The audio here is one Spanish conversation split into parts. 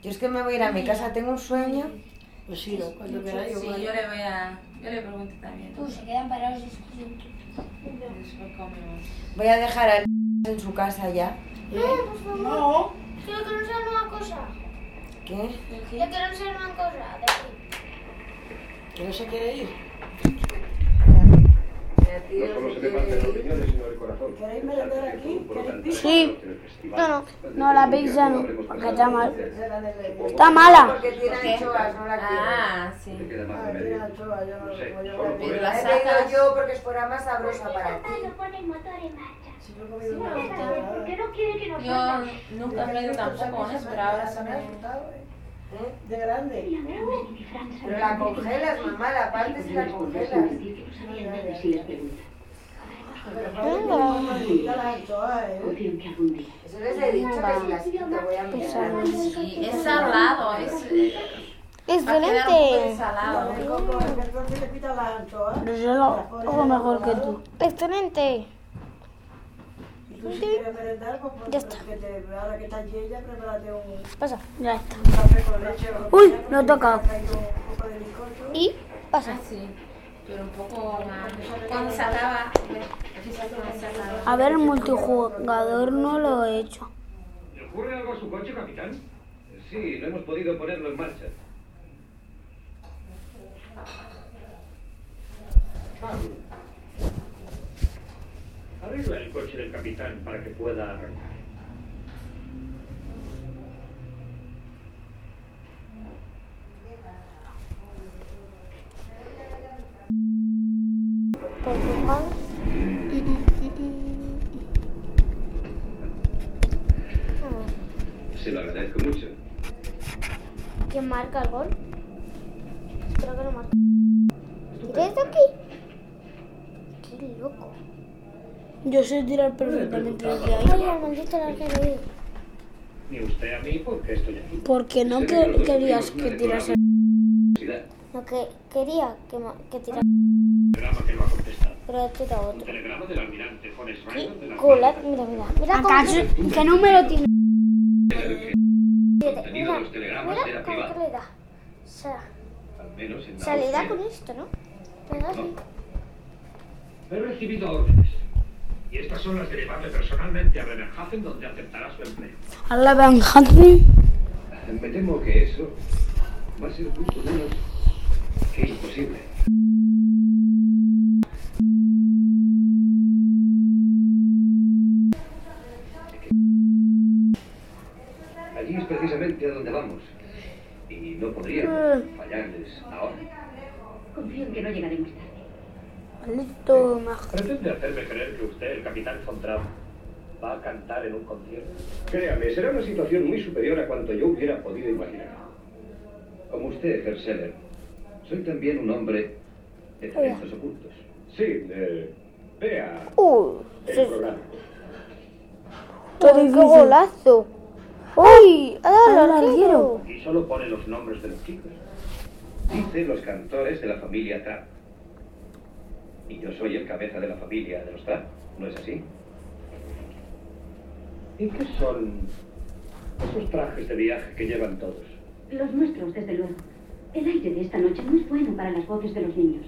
Yo es que me voy a ir a mi casa, tengo un sueño. Pues sí, cuando queráis. Sí, yo le pregunto también. Se quedan parados discutiendo. Después comemos. Voy a dejar al en su casa ya. Por favor. No. Quiero que nos hagan una cosa. ¿Qué? Yo quiero que nos hagan una cosa. De aquí. ¿Que no se quiere ir? No solo se le parte los riñones, sino el corazón. ¿Queréis merendar aquí? ¿Queréis pizza? Sí. No, la pizza no, porque está mal. Está mala. Porque tiene anchoas, no la quiero. Ah, sí. Te queda más Ah, tiene remedio. anchoa, yo no No sé, lo solo puedo. por Pero eso. la La he pedido sacas. yo porque fuera más sabrosa para ti. No pone el motor en marcha. Si no he comido una ¿Por qué no quiere que nos Yo nunca he pedido tampoco con eso, pero ahora sí me... De grande. Pero la congelas, mamá, la parte si la congelas. Las anchoas, Eso les he dicho que si las quito voy a mirar. Sí, es salado, es... Es Va a quedar un poco de diferente. salado. El coco, el que le quita las anchoas. Pero yo lo hago mejor que tú. Excelente. Y tú si quieres merendar, pues Ya está. ahora que estás llena, prepárate un Pasa, ya está. café con leche. o Uy, con lo he tocado. un poco de licor. Y pasa. Ah, sí, pero un poco más... Cuando se acaba... A ver, el multijugador no lo he hecho. ¿Le ocurre algo a su coche, capitán? Sí, no hemos podido ponerlo en marcha. Arregla el coche del capitán para que pueda arrancar. Se lo agradezco mucho. ¿Quién marca el gol? Creo que no marca. ¿Mira esto aquí? Qué loco. Yo sé tirar perfectamente desde ahí. Ay, el maldito larguero. Ni usted a mí, porque estoy aquí. Porque no querías que tirase. No, que quería que tirara. Telegrama que no ha contestado. Pero tira Un otro. telegrama del almirante von Schreiber de la Cola, mira, mira. Mira cómo ¿Acaso? ¿Qué número tiene? El contenido de los telegramas era mira cómo privado. que le da. O sea, Al menos en la se le da Austria. con esto, ¿no? Le da así. He recibido órdenes. Y estas son las de llevarle personalmente a Bremerhaven, donde aceptará su empleo. A la Benjamin. Me temo que eso va a ser mucho menos que imposible. Allí es precisamente a donde vamos. Y no podríamos fallarles ahora. Confío en que no llegaremos tarde. Maldito majo. ¿Pretende hacerme creer que usted, el capitán von Trapp, va a cantar en un concierto? Créame, será una situación muy superior a cuanto yo hubiera podido imaginar. Como usted, Herr Seller, soy también un hombre de talentos ocultos. Sí, vea el programa. ¡Qué golazo! ¡Uy! ¡Ha dado al arquero! Y solo pone los nombres de los chicos. Dice los cantores de la familia Trapp. Y yo soy el cabeza de la familia de los Trapp, ¿no es así? ¿Y qué son esos trajes de viaje que llevan todos? Los nuestros, desde luego. El aire de esta noche no es bueno para las voces de los niños.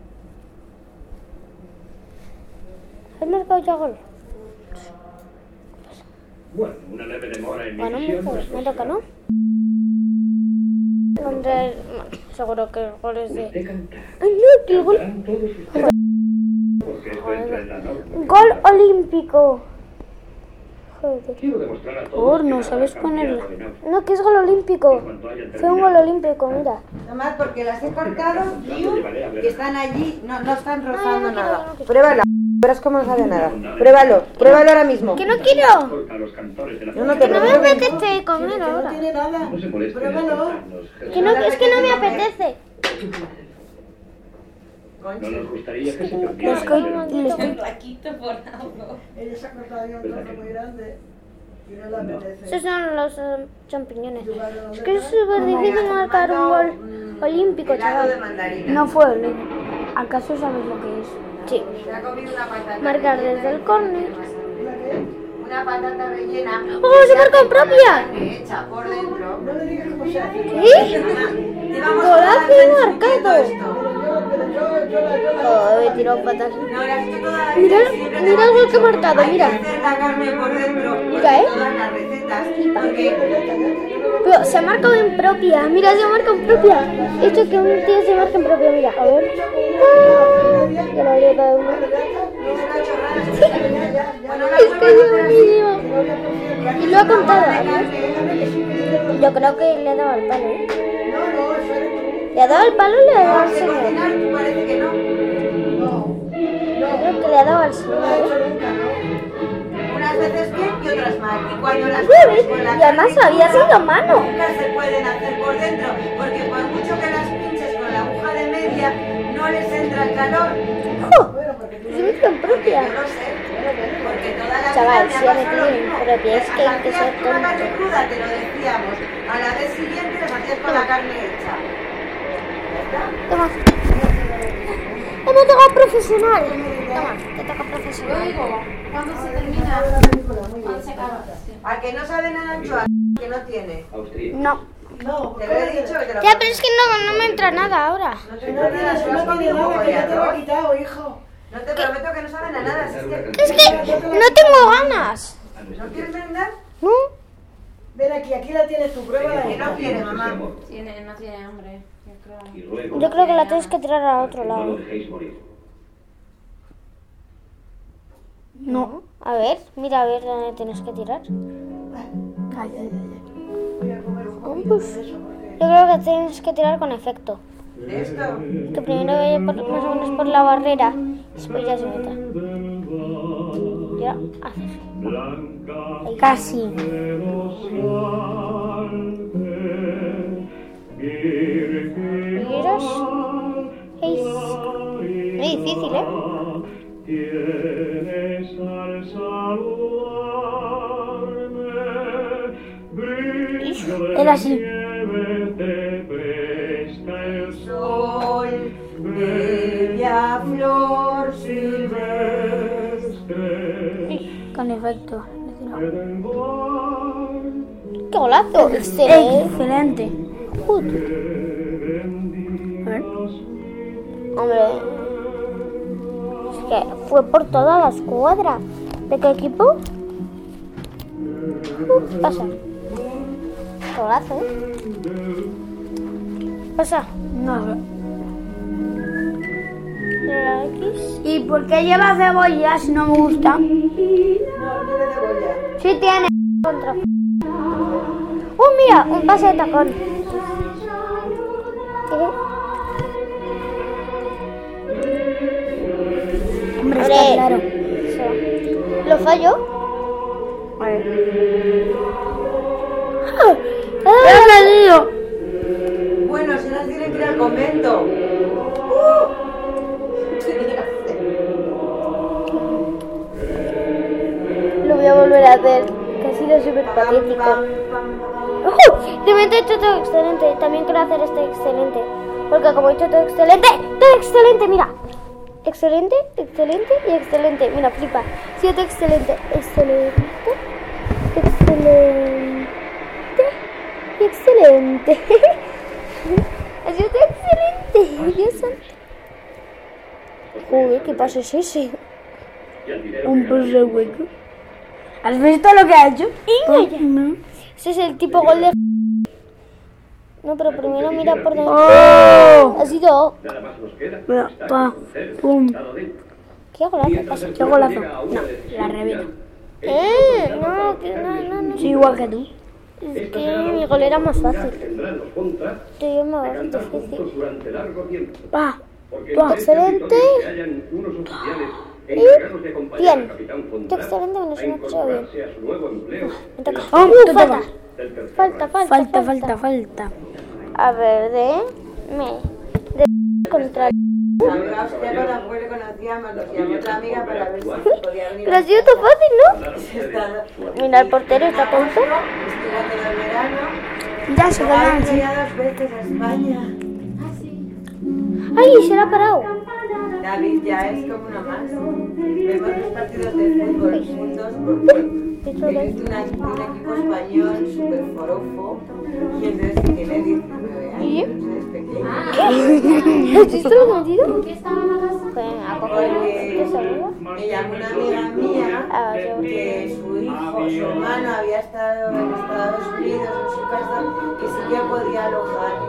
¿Has marcado ya gol? Bueno, una leve demora en mi Bueno, visión, pues me toca, ¿no? Seguro que el gol es de... Usted cantará. ¡Ay, no! ¡Qué gol! Cantarán todos ustedes. Porque esto entra en la norma. ¡Gol olímpico! Joder. Quiero demostrar a todos que No nada sabes ha ponerlo. cambiado en Austria. No, que es gol olímpico. Y cuando hayan Fue un gol terminado, olímpico, mira. Nada más porque las he cortado lo llevaré a ver. y están allí, no están Ay, rozando no quiero, nada. no quiero. Pruébala, verás cómo no sabe nada. Pruébalo ahora mismo. ¡Que no quiero! Corta a los cantores de la No, no, familia. Que no me preocupes. apetece comer que no ahora. tiene nada. No se molesten en Pruébalo. cortarnos, Que no, es que no me apetece. No nos gustaría que se Le perdiera. estoy- Un plaquito por algo. Ella se ha cortado ahí un trozo muy grande y no le apetece. Esos son los champiñones. Es que es súper difícil marcar un gol olímpico, Helado de chaval. mandarina. No fue el. ¿Acaso sabes lo que es? Sí. Se ha comido una patata. Marcar desde el córner. una patata rellena. ¡Oh, se marca en propia! Carne hecha por dentro. No le digas cómo se hace. ¿Qué? Te vamos a Golazo dar el marcado. esto. Oh, me he tirado patas. No, le has hecho toda la Mira, siempre mira te el gol hemos que he dicho, marcado, hay que mira. hacer la carne por dentro. Mira, Todas las recetas. Porque Pero se ha marcado en propia. Mira, se marca en propia. He hecho que un tío se marque en propia. Mira, a ver. Ya lo habría dado uno. es una chorrada. Bueno, la Es que vuelvo a es hacer así. buenísimo. Y lo ha contado. Yo creo que le ha dado al palo, ¿eh? ¿Le ha dado al palo o le ha dado al De señor? cocinar, tú parece que no. Yo creo que le ha dado al señor, ¿eh? Unas veces bien y otras mal. Y cuando las Sí, pones con la y además carne había cruda, sido mano. nunca se pueden hacer por dentro, porque por mucho que las pinches con la aguja de media, no les entra el calor. ¡Jo! Se me hizo en Porque propia. yo lo sé, porque toda la Chaval, vida si me ha ha pasado metido lo en mismo. propia, es que hay que ser Hacías una tonto. carne cruda, te lo decíamos. A la vez siguiente las hacías con la carne hecha. ¿Ya está? Toma. Hemos tocado profesional. Toma, te toca profesional. Luego, ¿cuándo se termina? ¿Cuándo se acaba? A que no sabe nada anchoa, que no tiene. Austríaco. No. No, Te lo he dicho que te lo Ya, pero es que no me entra nada ahora. No te no entra tiene nada, solo has comido un poco nada, de que ya te lo he arroz. quitado, hijo. No te prometo que no saben a nada. Si Es que no tengo ganas. ¿No quieres merendar? ¿No? Ven aquí la tienes tu prueba. Que no quiere, mamá. No tiene hambre, yo creo. Yo creo que la tienes que tirar a otro No lo lado. dejéis morir. No. A ver, mira a ver dónde tienes que tirar. Pues, yo creo que tienes que tirar con efecto. ¿De esto? Que primero vaya más o menos por la barrera y después ya se meta. Ya haces. Ahí. Casi. ¿Miras? Es muy difícil, ¿eh? Era así. Sol, bella flor Con efecto. ¡Qué golazo! Excelente. Excelente. A ver. Hombre, es que fue por toda la escuadra. ¿De qué equipo? Pasa. Golazo, ¿eh? Pasa. No sé. La X. ¿Y por qué lleva cebolla si no me gusta? No, tiene cebolla. Sí tiene. Contra. Mira, un pase de tacón. Hombre, está claro. ¿Lo fallo? A ver. Bueno, si nos tienen que ir al convento. Lo voy a volver a hacer, que ha sido súper patético. De momento he hecho todo excelente. También quiero hacer este excelente. Porque como he hecho todo excelente, mira. Excelente, excelente y excelente. Mira, flipa. Siete excelente, excelente, excelente y excelente. Ha sido excelente. Dios santo. Joder, ¿qué paso es ese? Un pase hueco. ¿Has visto lo que ha hecho? No. Ese es el tipo gol de... No, pero primero mira por dentro. ¡Oh! Ha sido... Nada más nos queda. Mira, Está pa, con cero, pum. estado dentro. ¿Qué golazo pasa? ¿Qué golazo? No, la revita. No. Soy igual que tú. Es que mi gol era más fácil. Tendrán los contras Yo me de va cantar difícil. juntos durante largo tiempo. Pa. Porque Pa. en este Excelente. territorio se hallan unos oficiales encargados de acompañar Bien. al capitán Qué Fontana excelente, que no a se me ha escuchado bien. incorporarse a su nuevo empleo Me toca. Oh, te falta. toca. del tercer Falta. A ver, de contra... Amiga, hostia, con la mujer le conocíamos, nos llamó otra amiga para ver si podía venir. Pero ha sido tan fácil, ¿no? Mira, el portero está tonto. Estuvo todo el verano. Ya se Ha quedan ido así. ya 2 veces a España. ¡Ay, se le ha parado! David ya es como una más. Vemos los partidos de fútbol juntos porque ¿Qué es lo que Es de un equipo español súper forofo y entonces que tiene 19 años, es pequeño. ¿Has visto lo metido? ¿Qué estaba en la casa? Pues a coger ¿qué sabía? Me llamó una amiga mía Ah, qué bonito. que su hermano había estado en Estados Unidos en su casa y sí que podía alojar